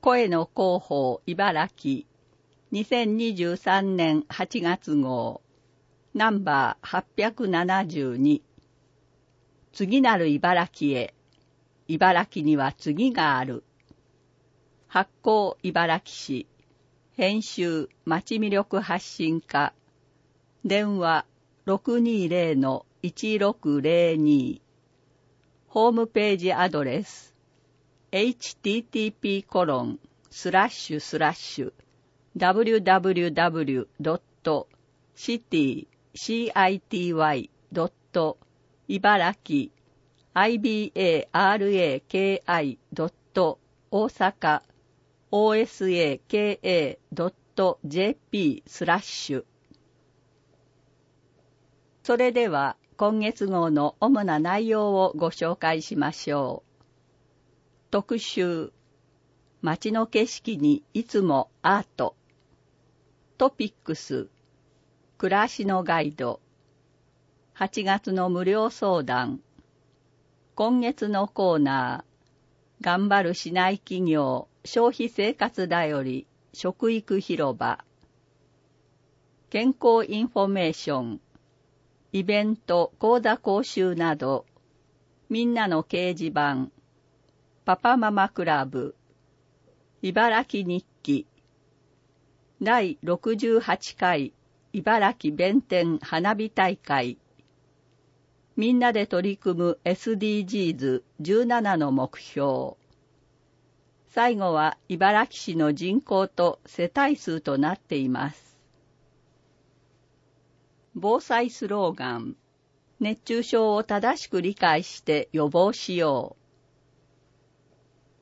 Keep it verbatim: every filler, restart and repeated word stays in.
声の広報茨城にせんにじゅうさんねんはちがつ号ナンバーはっぴゃくななじゅうに。次なる茨城へ。茨城には次がある。発行茨城市。編集町魅力発信課。電話 ろくにーぜろのいちろくぜろに。ホームページアドレス エイチティーティーピーコロンスラッシュスラッシュダブリュダブリュダブリュドットシティシティドット茨城 アイビーエーアールエーケーアイドット大阪 オーエスエーケーエードットジェーピースラッシュ。それでは今月号の主な内容をご紹介しましょう。特集、街の景色にいつもアート。トピックス、暮らしのガイド。はちがつの無料相談。今月のコーナー、頑張る市内企業、消費生活だより、食育広場。健康インフォメーション。イベント、講座講習など、みんなの掲示板、パパママクラブ、茨城日記、だいろくじゅうはちかい茨城弁天花火大会、みんなで取り組む エスディージーズじゅうなな の目標。最後は茨城市の人口と世帯数となっています。防災スローガン、熱中症を正しく理解して予防しよ